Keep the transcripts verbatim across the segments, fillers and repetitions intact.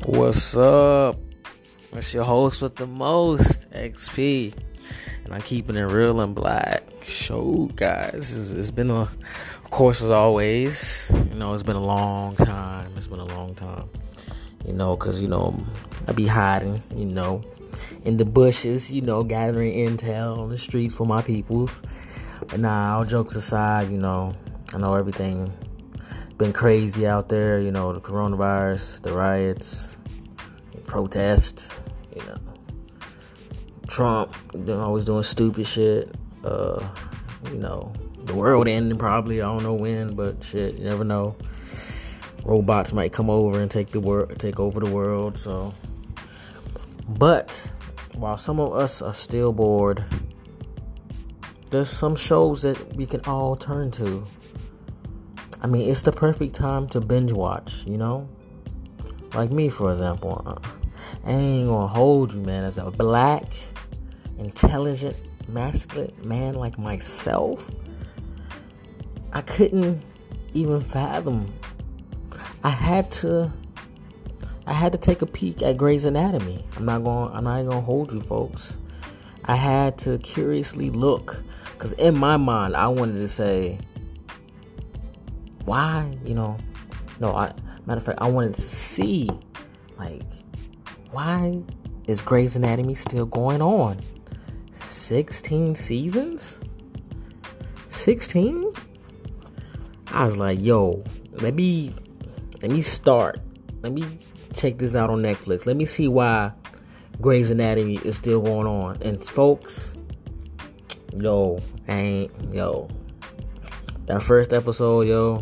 What's up? It's your host with the most, X P, and I'm keeping it real and black. Show guys, it's, it's been a, of course, as always, you know, it's been a long time. It's been a long time, you know, because you know I be hiding, you know, in the bushes, you know, gathering intel on the streets for my peoples. But nah, all jokes aside, you know, I know everything been crazy out there, you know, the coronavirus, the riots, the protests, you know, Trump always doing stupid shit, uh, you know, the world ending probably, I don't know when, but shit, you never know. Robots might come over and take the world, take over the world, so. But while some of us are still bored, there's some shows that we can all turn to. I mean, it's the perfect time to binge watch, you know? Like me, for example. I ain't gonna hold you, man. As a black, intelligent, masculine man like myself, I couldn't even fathom. I had to, I had to take a peek at Grey's Anatomy. I'm not going, I'm not gonna hold you, folks. I had to curiously look, because in my mind, I wanted to say, why, you know, no, I, matter of fact, I wanted to see, like, why is Grey's Anatomy still going on? sixteen seasons? sixteen? I was like, yo, let me, let me start. Let me check this out on Netflix. Let me see why Grey's Anatomy is still going on. And folks, yo, ain't, yo, that first episode, yo,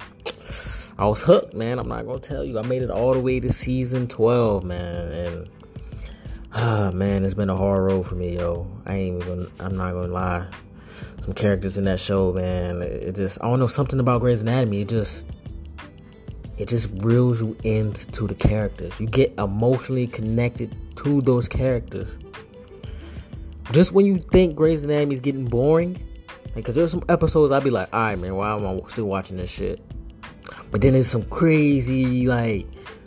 I was hooked, man. I'm not gonna tell you. I made it all the way to season twelve, man. And ah, man, it's been a hard road for me, yo. I ain't even. I'm not gonna lie. Some characters in that show, man. It just. I don't know, something about Grey's Anatomy. It just. It just reels you into the characters. You get emotionally connected to those characters. Just when you think Grey's Anatomy is getting boring, because there's some episodes I'd be like, all right, man, why am I still watching this shit? But then there's some crazy, like,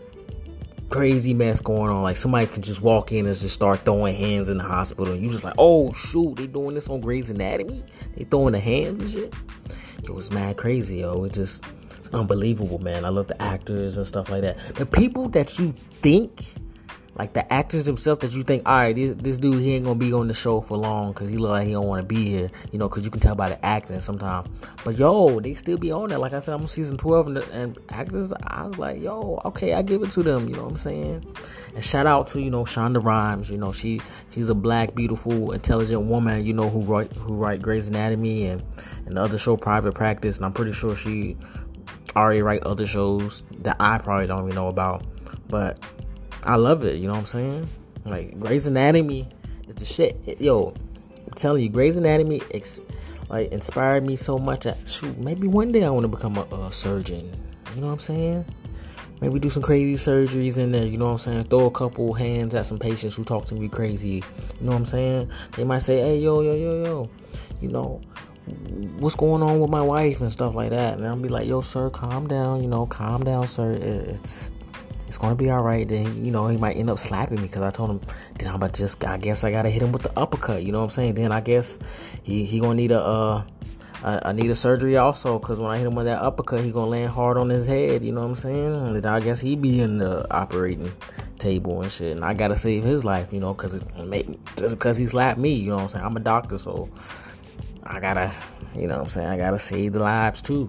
crazy mess going on. Like, somebody can just walk in and just start throwing hands in the hospital. And you just like, oh, shoot, they doing this on Grey's Anatomy? They throwing the hands and shit? Yo, it's mad crazy, yo. It's just, it's unbelievable, man. I love the actors and stuff like that. The people that you think, like the actors themselves that you think, all right, this, this dude, he ain't gonna be on the show for long because he look like he don't want to be here, you know, because you can tell by the acting sometimes. But yo, they still be on there. Like I said, I'm on season twelve, and, the, and actors, I was like, yo, okay, I give it to them. You know what I'm saying? And shout out to, you know, Shonda Rhimes. You know, she she's a black, beautiful, intelligent woman. You know, who write who write Grey's Anatomy and and the other show Private Practice. And I'm pretty sure she already write other shows that I probably don't even know about, but I love it, you know what I'm saying? Like, Grey's Anatomy is the shit. It, yo, I'm telling you, Grey's Anatomy ex- like inspired me so much that, shoot, maybe one day I want to become a, a surgeon. You know what I'm saying? Maybe do some crazy surgeries in there, you know what I'm saying? Throw a couple hands at some patients who talk to me crazy. You know what I'm saying? They might say, hey, yo, yo, yo, yo, you know, what's going on with my wife and stuff like that. And I'll be like, yo, sir, calm down, you know, calm down, sir. It, it's... It's gonna be all right. Then, you know, he might end up slapping me because I told him, then I'm about to just, I guess I gotta hit him with the uppercut. You know what I'm saying? Then I guess he, he gonna need a, uh, I, I need a surgery also, because when I hit him with that uppercut, he gonna land hard on his head. You know what I'm saying? And then I guess he be in the operating table and shit. And I gotta save his life, you know, because it just because he slapped me. You know what I'm saying? I'm a doctor, so I gotta, you know what I'm saying? I gotta save the lives too.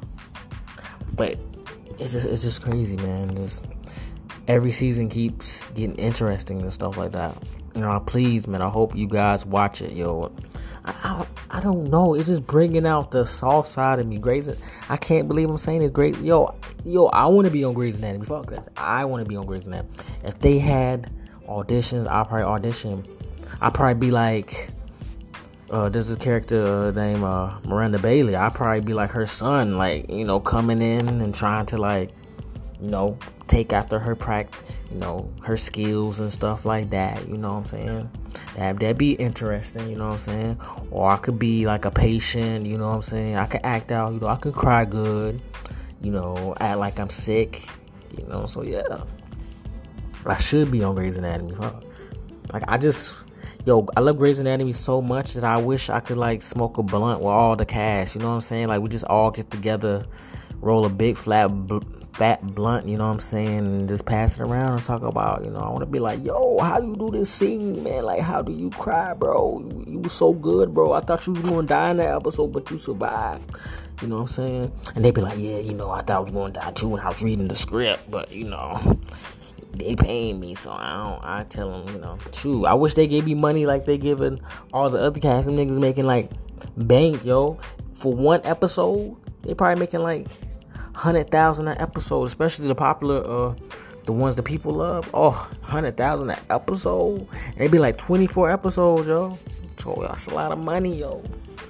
But it's just, it's just crazy, man. Just. Every season keeps getting interesting and stuff like that. You know, please, man, I hope you guys watch it, yo. I, I, I don't know. It's just bringing out the soft side of me. Grey's, I can't believe I'm saying it. Grey's, yo, yo, I want to be on Grey's Anatomy. Fuck that. I want to be on Grey's Anatomy. If they had auditions, I'll probably audition. I'll probably be like, uh, there's a character named uh, Miranda Bailey. I'll probably be like her son, like, you know, coming in and trying to, like, you know, take after her practice, you know, her skills and stuff like that, you know what I'm saying? That, that'd be interesting, you know what I'm saying? Or I could be like a patient, you know what I'm saying? I could act out, you know, I could cry good, you know, act like I'm sick, you know, so yeah. I should be on Grey's Anatomy. Huh? Like, I just, yo, I love Grey's Anatomy so much that I wish I could, like, smoke a blunt with all the cast. You know what I'm saying? Like, we just all get together, roll a big, flat, bl- fat blunt, you know what I'm saying? And just pass it around and talk about, you know, I want to be like, yo, how do you do this scene, man? Like, how do you cry, bro? You, you was so good, bro. I thought you was going to die in that episode, but you survived. You know what I'm saying? And they be like, yeah, you know, I thought I was going to die too when I was reading the script, but, you know, they paying me, so I don't, I tell them, you know, true. I wish they gave me money like they giving all the other cast. Them niggas making, like, bank, yo. For one episode, they probably making, like, one hundred thousand an episode, especially the popular, uh, the ones that people love. Oh, one hundred thousand an episode. And they be, like, twenty-four episodes, yo. So that's a lot of money, yo.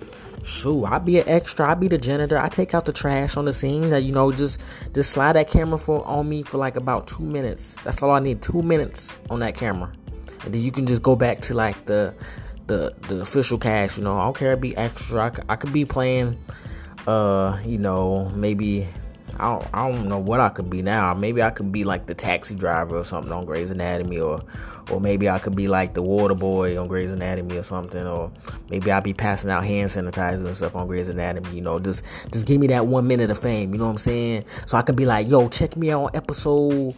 Shoot, I be an extra. I be the janitor. I take out the trash on the scene. That, you know, just just slide that camera for on me for like about two minutes. That's all I need. Two minutes on that camera, and then you can just go back to like the the the official cast. You know, I don't care. I be extra. I could, I could be playing. Uh, you know, maybe I don't I don't know what I could be now. Maybe I could be like the taxi driver or something on Grey's Anatomy, or. Or maybe I could be like the water boy on Grey's Anatomy or something. Or maybe I'll be passing out hand sanitizer and stuff on Grey's Anatomy. You know, just just give me that one minute of fame. You know what I'm saying? So I can be like, yo, check me out on episode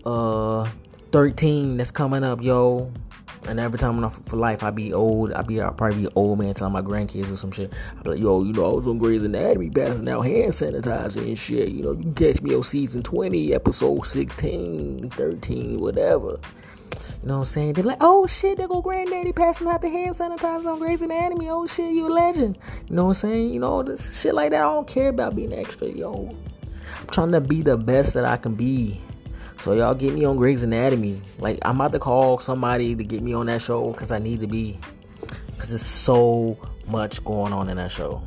uh, thirteen that's coming up, yo. And every time I'm for life, I be old. I be I'll probably be old man telling my grandkids or some shit. I be like, yo, you know, I was on Grey's Anatomy passing out hand sanitizer and shit. You know, you can catch me on season twenty, episode sixteen, thirteen, whatever. You know what I'm saying? They be like, oh shit, there go granddaddy passing out the hand sanitizer on Grey's Anatomy. Oh shit, you a legend. You know what I'm saying? You know, this shit like that. I don't care about being extra, yo. I'm trying to be the best that I can be. So y'all get me on Grey's Anatomy. Like, I'm about to call somebody to get me on that show because I need to be. Because there's so much going on in that show.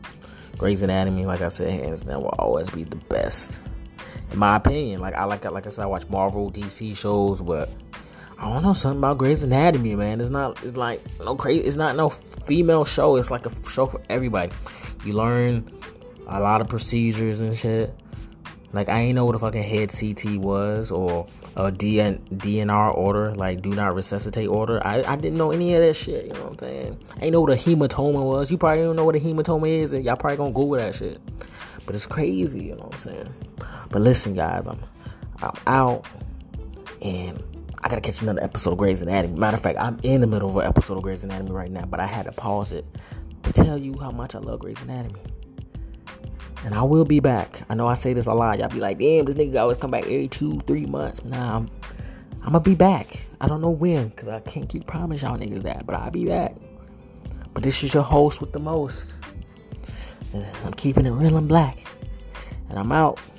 Grey's Anatomy, like I said, hands down will always be the best. In my opinion. Like I like like I said, I watch Marvel, D C shows, but I don't know, something about Grey's Anatomy, man. It's not, it's like, no crazy, it's not no female show. It's like a show for everybody. You learn a lot of procedures and shit. Like, I ain't know what a fucking head C T was, or a D N R order, like, do not resuscitate order. I, I didn't know any of that shit, you know what I'm saying? I ain't know what a hematoma was. You probably don't know what a hematoma is, and y'all probably gonna Google that shit. But it's crazy, you know what I'm saying? But listen, guys, I'm, I'm out, and I gotta catch another episode of Grey's Anatomy. Matter of fact, I'm in the middle of an episode of Grey's Anatomy right now, but I had to pause it to tell you how much I love Grey's Anatomy. And I will be back. I know I say this a lot. Y'all be like, damn, this nigga always come back every two, three months. Nah, I'm, I'm gonna be back. I don't know when, because I can't keep promise y'all niggas that, but I'll be back. But this is your host with the most. I'm keeping it real and black. And I'm out.